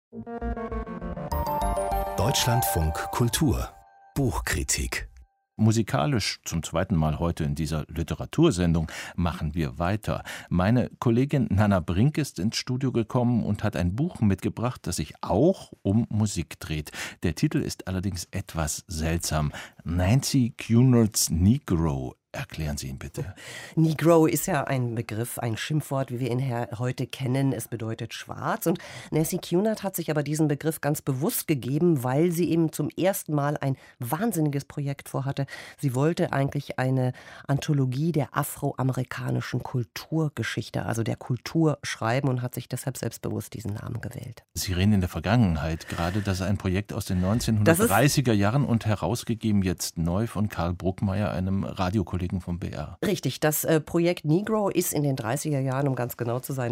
Deutschlandfunk Kultur Buchkritik. Musikalisch zum zweiten Mal heute in dieser Literatursendung machen wir weiter. Meine Kollegin Nana Brink ist ins Studio gekommen und hat ein Buch mitgebracht, das sich auch um Musik dreht. Der Titel ist allerdings etwas seltsam. Nancy Cunard's Negro. Erklären Sie ihn bitte. Negro ist ja ein Begriff, ein Schimpfwort, wie wir ihn heute kennen. Es bedeutet schwarz. Und Nancy Cunard hat sich aber diesen Begriff ganz bewusst gegeben, weil sie eben zum ersten Mal ein wahnsinniges Projekt vorhatte. Sie wollte eigentlich eine Anthologie der afroamerikanischen Kulturgeschichte, also der Kultur schreiben, und hat sich deshalb selbstbewusst diesen Namen gewählt. Sie reden in der Vergangenheit gerade, das ist ein Projekt aus den 1930er Jahren und herausgegeben jetzt neu von Karl Bruckmeier, einem Radiokollegen vom BR. Richtig, das Projekt Negro ist in den 30er Jahren, um ganz genau zu sein,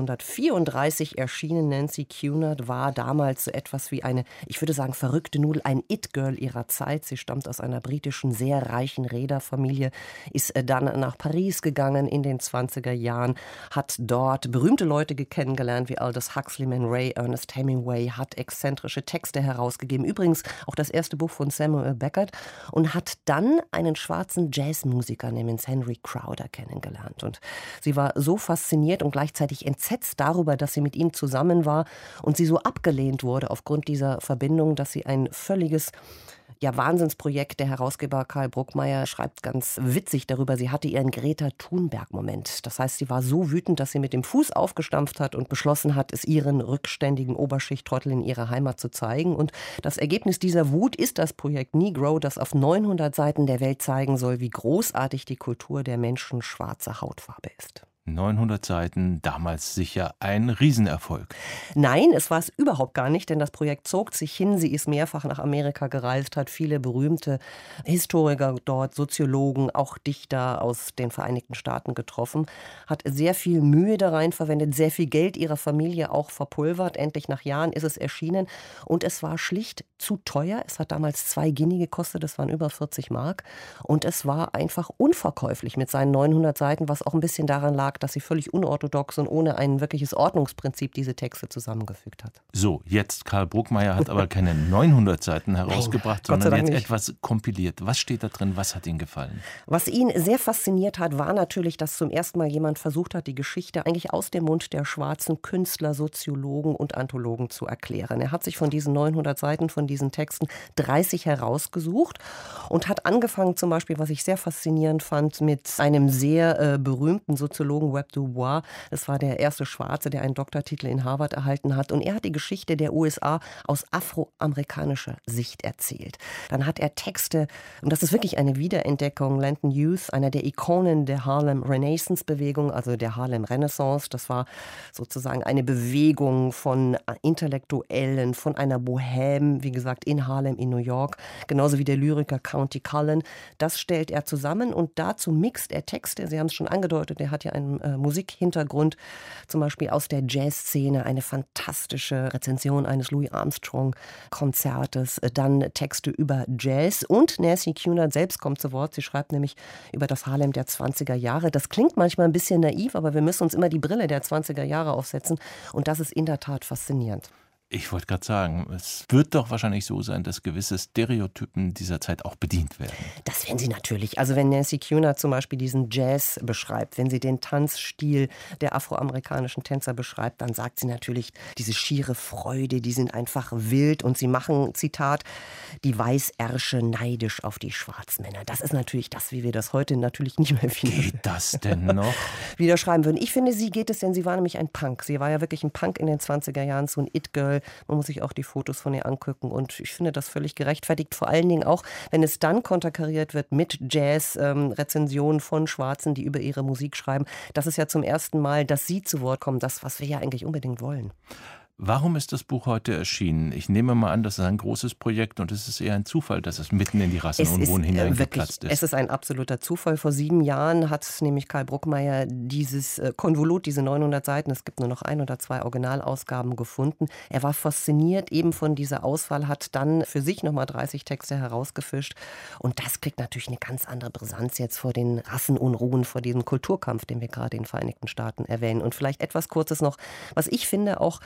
1934 erschienen. Nancy Cunard war damals so etwas wie eine, ich würde sagen, verrückte Nudel, ein It-Girl ihrer Zeit. Sie stammt aus einer britischen, sehr reichen Reederfamilie, ist dann nach Paris gegangen in den 20er Jahren, hat dort berühmte Leute kennengelernt wie Aldous Huxley, Man Ray, Ernest Hemingway, hat exzentrische Texte herausgegeben. Übrigens auch das erste Buch von Samuel Beckett, und hat dann einen schwarzen Jazzmusiker namens Henry Crowder kennengelernt. Und sie war so fasziniert und gleichzeitig entsetzt darüber, dass sie mit ihm zusammen war und sie so abgelehnt wurde aufgrund dieser Verbindung, dass sie ein völliges Wahnsinnsprojekt, der Herausgeber Karl Bruckmeier schreibt ganz witzig darüber, sie hatte ihren Greta-Thunberg-Moment. Das heißt, sie war so wütend, dass sie mit dem Fuß aufgestampft hat und beschlossen hat, es ihren rückständigen Oberschichttrottel in ihrer Heimat zu zeigen. Und das Ergebnis dieser Wut ist das Projekt Negro, das auf 900 Seiten der Welt zeigen soll, wie großartig die Kultur der Menschen schwarzer Hautfarbe ist. 900 Seiten, damals sicher ein Riesenerfolg. Nein, es war es überhaupt gar nicht, denn das Projekt zog sich hin. Sie ist mehrfach nach Amerika gereist, hat viele berühmte Historiker dort, Soziologen, auch Dichter aus den Vereinigten Staaten getroffen, hat sehr viel Mühe da rein verwendet, sehr viel Geld ihrer Familie auch verpulvert. Endlich nach Jahren ist es erschienen und es war schlicht zu teuer. Es hat damals 2 Guinea gekostet, das waren über 40 Mark, und es war einfach unverkäuflich mit seinen 900 Seiten, was auch ein bisschen daran lag, dass sie völlig unorthodox und ohne ein wirkliches Ordnungsprinzip diese Texte zusammengefügt hat. So, jetzt Karl Bruckmeier hat aber keine 900 Seiten herausgebracht, sondern jetzt nicht. Etwas kompiliert. Was steht da drin? Was hat Ihnen gefallen? Was ihn sehr fasziniert hat, war natürlich, dass zum ersten Mal jemand versucht hat, die Geschichte eigentlich aus dem Mund der schwarzen Künstler, Soziologen und Anthologen zu erklären. Er hat sich von diesen 900 Seiten, von diesen Texten 30 herausgesucht und hat angefangen, zum Beispiel, was ich sehr faszinierend fand, mit einem sehr berühmten Soziologen, Webb Du Bois. Das war der erste Schwarze, der einen Doktortitel in Harvard erhalten hat. Und er hat die Geschichte der USA aus afroamerikanischer Sicht erzählt. Dann hat er Texte, und das ist wirklich eine Wiederentdeckung, Landon Youth, einer der Ikonen der Harlem Renaissance-Bewegung, also der Harlem Renaissance. Das war sozusagen eine Bewegung von Intellektuellen, von einer Bohème, wie gesagt, in Harlem, in New York, genauso wie der Lyriker Countee Cullen. Das stellt er zusammen und dazu mixt er Texte. Sie haben es schon angedeutet, er hat ja einen Musikhintergrund, zum Beispiel aus der Jazzszene, eine fantastische Rezension eines Louis Armstrong-Konzertes, dann Texte über Jazz, und Nancy Cunard selbst kommt zu Wort. Sie schreibt nämlich über das Harlem der 20er Jahre. Das klingt manchmal ein bisschen naiv, aber wir müssen uns immer die Brille der 20er Jahre aufsetzen, und das ist in der Tat faszinierend. Ich wollte gerade sagen, es wird doch wahrscheinlich so sein, dass gewisse Stereotypen dieser Zeit auch bedient werden. Das werden sie natürlich. Also wenn Nancy Cunard zum Beispiel diesen Jazz beschreibt, wenn sie den Tanzstil der afroamerikanischen Tänzer beschreibt, dann sagt sie natürlich, diese schiere Freude, die sind einfach wild, und sie machen, Zitat, die Weißärsche neidisch auf die Schwarzmänner. Das ist natürlich das, wie wir das heute natürlich nicht mehr Geht das denn noch? wieder schreiben würden. Ich finde, sie geht es, denn sie war nämlich ein Punk. Sie war ja wirklich ein Punk in den 20er Jahren, so ein It-Girl. Man muss sich auch die Fotos von ihr angucken, und ich finde das völlig gerechtfertigt, vor allen Dingen auch, wenn es dann konterkariert wird mit Jazz-Rezensionen von Schwarzen, die über ihre Musik schreiben. Das ist ja zum ersten Mal, dass sie zu Wort kommen, das, was wir ja eigentlich unbedingt wollen. Warum ist das Buch heute erschienen? Ich nehme mal an, das ist ein großes Projekt und es ist eher ein Zufall, dass es mitten in die Rassenunruhen hineingeplatzt ist. Es ist ein absoluter Zufall. Vor 7 Jahren hat nämlich Karl Bruckmeier dieses Konvolut, diese 900 Seiten, es gibt nur noch 1 oder 2 Originalausgaben gefunden. Er war fasziniert eben von dieser Auswahl, hat dann für sich nochmal 30 Texte herausgefischt. Und das kriegt natürlich eine ganz andere Brisanz jetzt vor den Rassenunruhen, vor diesem Kulturkampf, den wir gerade in den Vereinigten Staaten erwähnen. Und vielleicht etwas Kurzes noch, was ich finde auch so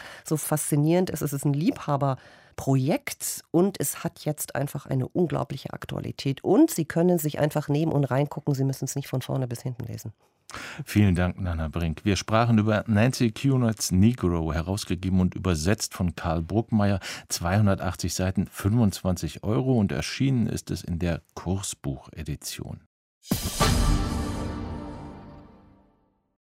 faszinierend ist. Es ist ein Liebhaberprojekt und es hat jetzt einfach eine unglaubliche Aktualität. Und Sie können sich einfach nehmen und reingucken. Sie müssen es nicht von vorne bis hinten lesen. Vielen Dank, Nana Brink. Wir sprachen über Nancy Cunett's Negro, herausgegeben und übersetzt von Karl Bruckmeier, 280 Seiten, 25 € und erschienen ist es in der Kursbuchedition.